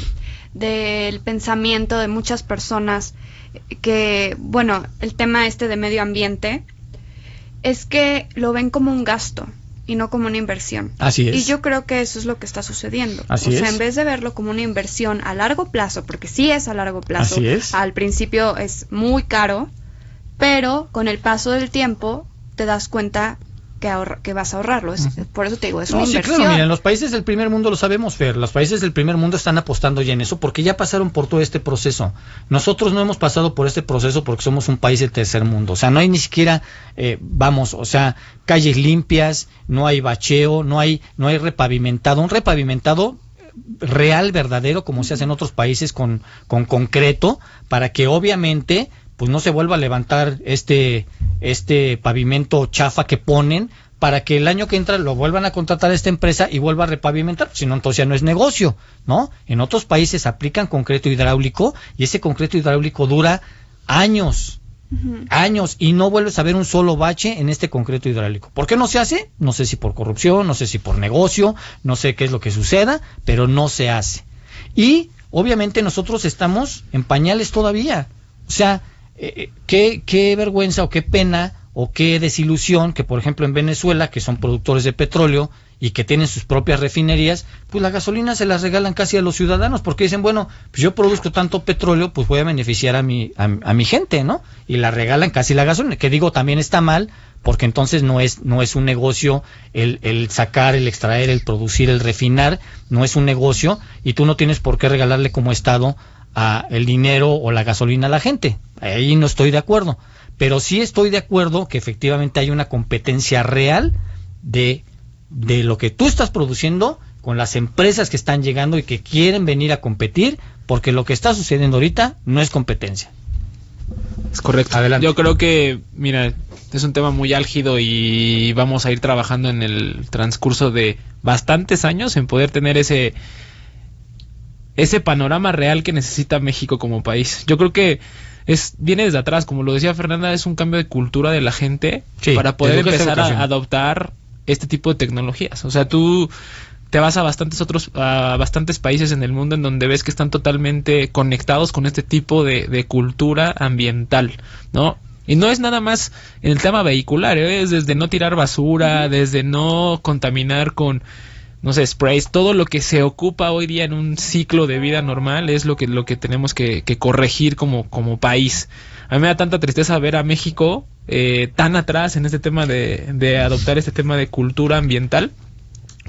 Speaker 3: del pensamiento de muchas personas? Que, bueno, el tema de medio ambiente es que lo ven como un gasto y no como una inversión.
Speaker 1: Así es.
Speaker 3: Y yo creo que eso es lo que está sucediendo.
Speaker 1: Así es.
Speaker 3: En vez de verlo como una inversión a largo plazo, porque sí es a largo plazo,
Speaker 1: así es.
Speaker 3: Al principio es muy caro, pero con el paso del tiempo te das cuenta que vas a ahorrarlo. Por eso te digo, es una inversión.
Speaker 1: Claro, miren, los países del primer mundo lo sabemos, Fer. Los países del primer mundo están apostando ya en eso porque ya pasaron por todo este proceso. Nosotros no hemos pasado por este proceso porque somos un país de tercer mundo. O sea, no hay ni siquiera, calles limpias, no hay bacheo, no hay repavimentado. Un repavimentado real, verdadero, como se hace en otros países con concreto, para que obviamente pues no se vuelva a levantar este pavimento chafa que ponen, para que el año que entra lo vuelvan a contratar a esta empresa y vuelva a repavimentar, si no, entonces ya no es negocio, ¿no? En otros países aplican concreto hidráulico y ese concreto hidráulico dura años, y no vuelves a ver un solo bache en este concreto hidráulico. ¿Por qué no se hace? No sé si por corrupción, no sé si por negocio, no sé qué es lo que suceda, pero no se hace. Y obviamente nosotros estamos en pañales todavía, o sea, qué vergüenza o qué pena o qué desilusión que, por ejemplo, en Venezuela, que son productores de petróleo y que tienen sus propias refinerías, pues la gasolina se las regalan casi a los ciudadanos, porque dicen, bueno, pues yo produzco tanto petróleo, pues voy a beneficiar a mi gente, ¿no? Y la regalan casi la gasolina, que digo, también está mal, porque entonces no es un negocio el sacar, el extraer, el producir, el refinar, no es un negocio, y tú no tienes por qué regalarle como Estado el dinero o la gasolina a la gente. Ahí no estoy de acuerdo, pero sí estoy de acuerdo que efectivamente hay una competencia real de lo que tú estás produciendo con las empresas que están llegando y que quieren venir a competir, porque lo que está sucediendo ahorita no es competencia.
Speaker 2: Es correcto.
Speaker 1: Adelante.
Speaker 2: Yo creo que, mira, es un tema muy álgido y vamos a ir trabajando en el transcurso de bastantes años en poder tener ese panorama real que necesita México como país. Yo creo que viene desde atrás, como lo decía Fernanda, es un cambio de cultura de la gente para poder empezar a adoptar este tipo de tecnologías. O sea, tú te vas a bastantes países en el mundo en donde ves que están totalmente conectados con este tipo de cultura ambiental, ¿no? Y no es nada más en el tema vehicular, es desde no tirar basura, desde no contaminar con, no sé, sprays, todo lo que se ocupa hoy día en un ciclo de vida normal es lo que tenemos que corregir como país. A mí me da tanta tristeza ver a México tan atrás en este tema de adoptar este tema de cultura ambiental,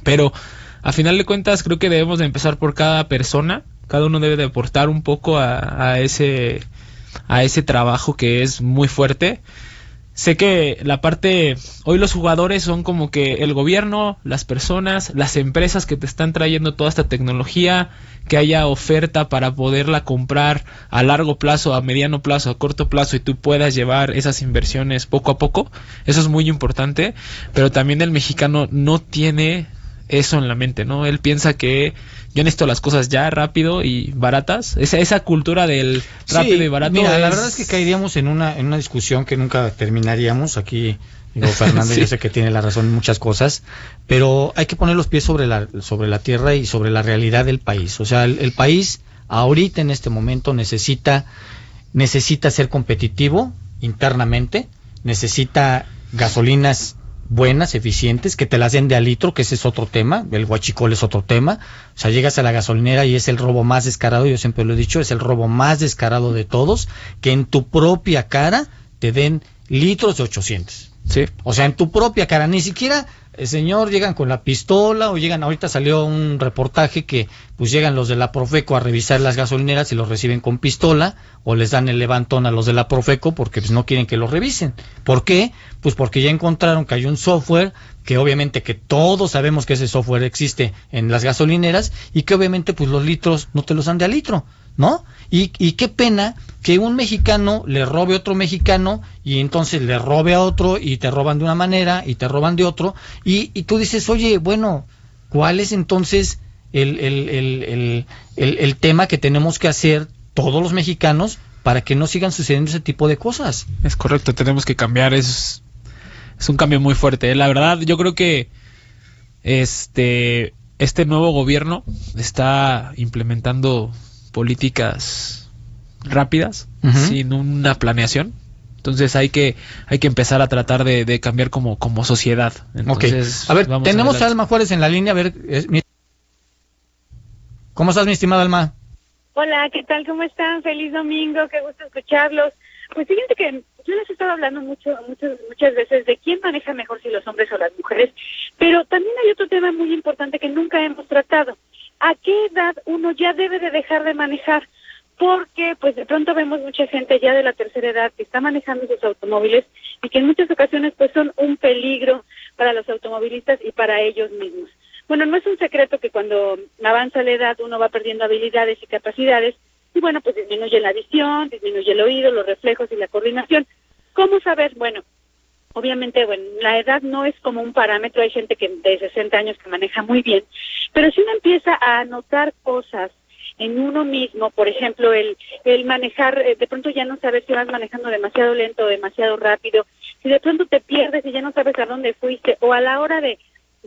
Speaker 2: Pero a final de cuentas creo que debemos de empezar por cada persona. Cada uno debe de aportar un poco a ese trabajo que es muy fuerte. Sé que la parte, hoy los jugadores son como que el gobierno, las personas, las empresas que te están trayendo toda esta tecnología, que haya oferta para poderla comprar a largo plazo, a mediano plazo, a corto plazo, y tú puedas llevar esas inversiones poco a poco. Eso es muy importante, pero también el mexicano no tiene eso en la mente, ¿no? Él piensa que yo necesito las cosas ya, rápido y baratas. Esa cultura del rápido y barato.
Speaker 1: Mira, la verdad es que caeríamos en una discusión que nunca terminaríamos. Aquí, digo, Fernando, sí. Yo sé que tiene la razón en muchas cosas, pero hay que poner los pies sobre la tierra y sobre la realidad del país. O sea, el país ahorita en este momento necesita ser competitivo internamente, necesita gasolinas buenas, eficientes, que te las den de a litro, que ese es otro tema, el huachicol es otro tema. O sea, llegas a la gasolinera y es el robo más descarado, yo siempre lo he dicho, es el robo más descarado de todos, que en tu propia cara te den litros de 800.
Speaker 2: Sí.
Speaker 1: O sea, en tu propia cara, ni siquiera, señor, llegan con la pistola o llegan, ahorita salió un reportaje que pues llegan los de la Profeco a revisar las gasolineras y los reciben con pistola o les dan el levantón a los de la Profeco porque pues no quieren que los revisen. ¿Por qué? Pues porque ya encontraron que hay un software que obviamente que todos sabemos que ese software existe en las gasolineras y que obviamente pues los litros no te los dan de a litro, ¿no? Y qué pena que un mexicano le robe a otro mexicano y entonces le robe a otro y te roban de una manera y te roban de otro y tú dices, oye, bueno, ¿cuál es entonces el tema que tenemos que hacer todos los mexicanos para que no sigan sucediendo ese tipo de cosas?
Speaker 2: Es correcto, tenemos que cambiar, es un cambio muy fuerte, ¿eh? La verdad, yo creo que este nuevo gobierno está implementando políticas rápidas, sin una planeación. Entonces hay que empezar a tratar de cambiar como sociedad. Entonces,
Speaker 1: okay. A ver, tenemos a Alma Juárez en la línea. A ver, ¿cómo estás, mi estimada Alma?
Speaker 8: Hola, ¿qué tal? ¿Cómo están? Feliz domingo, qué gusto escucharlos. Pues fíjense que yo les he estado hablando muchas veces de quién maneja mejor, si los hombres o las mujeres, pero también hay otro tema muy importante que nunca hemos tratado. ¿A qué edad uno ya debe de dejar de manejar? Porque pues de pronto vemos mucha gente ya de la tercera edad que está manejando sus automóviles y que en muchas ocasiones pues son un peligro para los automovilistas y para ellos mismos. Bueno, no es un secreto que cuando avanza la edad uno va perdiendo habilidades y capacidades y bueno, pues disminuye la visión, disminuye el oído, los reflejos y la coordinación. ¿Cómo saber? Bueno, obviamente, la edad no es como un parámetro, hay gente que de 60 años que maneja muy bien, pero si uno empieza a notar cosas en uno mismo, por ejemplo, el manejar, de pronto ya no sabes si vas manejando demasiado lento o demasiado rápido, si de pronto te pierdes y ya no sabes a dónde fuiste, o a la hora de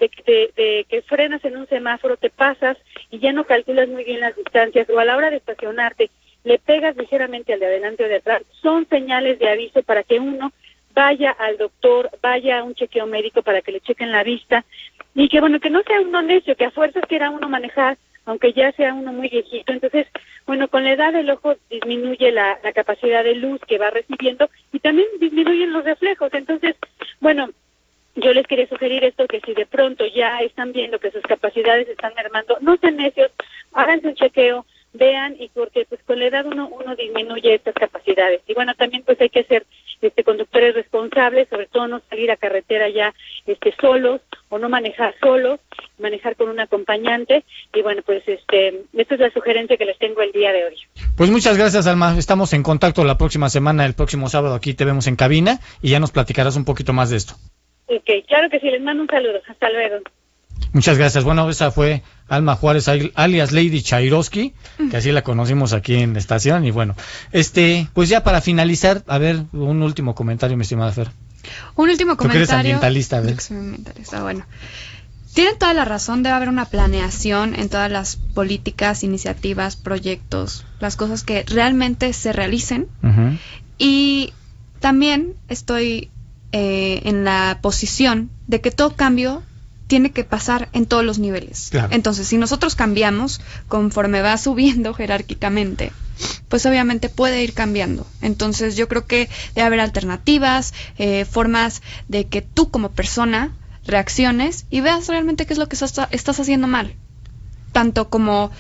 Speaker 8: que frenas en un semáforo te pasas y ya no calculas muy bien las distancias, o a la hora de estacionarte le pegas ligeramente al de adelante o de atrás, son señales de aviso para que uno vaya al doctor, vaya a un chequeo médico para que le chequen la vista, y que bueno, que no sea uno necio, que a fuerzas quiera uno manejar, aunque ya sea uno muy viejito. Entonces, bueno, con la edad el ojo disminuye la capacidad de luz que va recibiendo y también disminuyen los reflejos. Entonces, bueno, yo les quería sugerir esto, que si de pronto ya están viendo que sus capacidades están mermando, no sean necios, háganse un chequeo, vean, y porque pues con la edad uno disminuye estas capacidades. Y bueno, también pues hay que ser conductores responsables, sobre todo no salir a carretera ya solos, o no manejar solos, manejar con un acompañante. Y bueno, pues esta es la sugerencia que les tengo el día de hoy.
Speaker 1: Pues muchas gracias, Alma, estamos en contacto la próxima semana, el próximo sábado aquí te vemos en cabina y ya nos platicarás un poquito más de esto.
Speaker 8: Ok, claro que sí, les mando un saludo, hasta luego.
Speaker 1: Muchas gracias. Bueno, esa fue Alma Juárez, alias Lady Chairovsky, que así la conocimos aquí en la estación. Y bueno, pues ya para finalizar, a ver, un último comentario, mi estimada Fer.
Speaker 3: Un último comentario.
Speaker 1: Tú que eres ambientalista, a ver.
Speaker 3: Bueno. Tienen toda la razón, debe haber una planeación en todas las políticas, iniciativas, proyectos, las cosas que realmente se realicen. Uh-huh. Y también estoy en la posición de que todo cambio tiene que pasar en todos los niveles. Claro. Entonces, si nosotros cambiamos conforme va subiendo jerárquicamente, pues obviamente puede ir cambiando. Entonces, yo creo que debe haber alternativas, formas de que tú como persona reacciones y veas realmente qué es lo que estás haciendo mal. Tanto como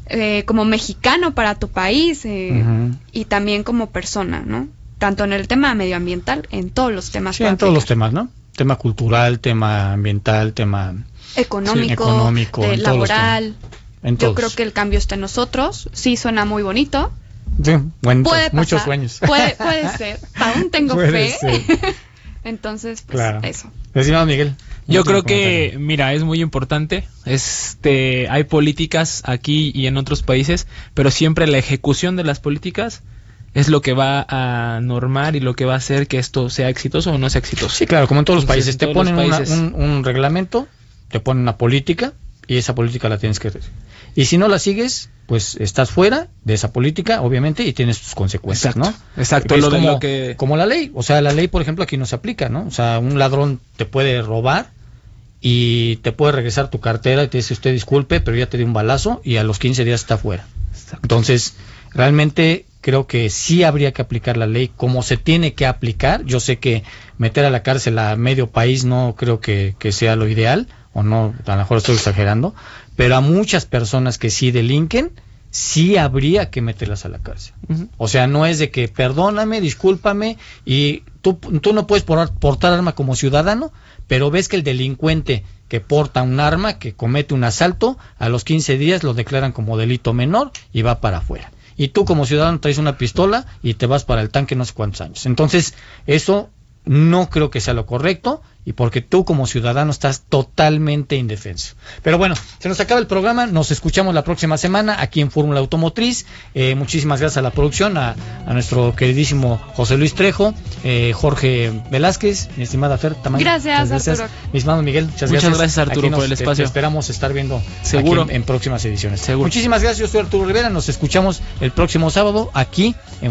Speaker 3: mexicano para tu país y también como persona, ¿no? Tanto en el tema medioambiental, en todos los temas.
Speaker 1: Sí, en todos los temas, ¿no? Tema cultural, tema ambiental, tema
Speaker 3: económico, laboral. Yo creo que el cambio está en nosotros. Sí, suena muy bonito.
Speaker 1: Sí, bueno,
Speaker 3: puede
Speaker 1: muchos
Speaker 3: pasar,
Speaker 1: sueños.
Speaker 3: Puede ser. Aún tengo fe. Entonces, pues
Speaker 1: claro.
Speaker 3: Eso.
Speaker 1: Estimado Miguel.
Speaker 2: Yo creo que, mira, es muy importante. Hay políticas aquí y en otros países, pero siempre la ejecución de las políticas es lo que va a normar y lo que va a hacer que esto sea exitoso o no sea exitoso.
Speaker 1: Sí, claro, como en todos los países. Te ponen un reglamento, te ponen una política y esa política la tienes que... Y si no la sigues, pues estás fuera de esa política, obviamente, y tienes tus consecuencias,
Speaker 2: exacto,
Speaker 1: ¿no?
Speaker 2: Exacto.
Speaker 1: Es como la ley. O sea, la ley, por ejemplo, aquí no se aplica, ¿no? O sea, un ladrón te puede robar y te puede regresar tu cartera y te dice, usted disculpe, pero ya te di un balazo y a los 15 días está fuera. Exacto. Entonces, realmente creo que sí habría que aplicar la ley como se tiene que aplicar. Yo sé que meter a la cárcel a medio país no creo que sea lo ideal, o no, a lo mejor estoy exagerando, pero a muchas personas que sí delinquen, sí habría que meterlas a la cárcel. O sea, no es de que perdóname, discúlpame, y tú no puedes portar arma como ciudadano, pero ves que el delincuente que porta un arma, que comete un asalto, a los 15 días lo declaran como delito menor y va para afuera. Y tú como ciudadano traes una pistola y te vas para el tanque no sé cuántos años. Entonces, eso no creo que sea lo correcto, y porque tú como ciudadano estás totalmente indefenso. Pero bueno, se nos acaba el programa, nos escuchamos la próxima semana aquí en Fórmula Automotriz. Muchísimas gracias a la producción, a nuestro queridísimo José Luis Trejo, Jorge Velázquez, mi estimada Fer Tamayo.
Speaker 3: Gracias, Arturo.
Speaker 1: Mi estimado Miguel, muchas
Speaker 2: gracias Arturo por el espacio.
Speaker 1: Esperamos estar viendo
Speaker 2: seguro
Speaker 1: en próximas ediciones.
Speaker 2: Seguro.
Speaker 1: Muchísimas gracias, yo soy Arturo Rivera, nos escuchamos el próximo sábado aquí en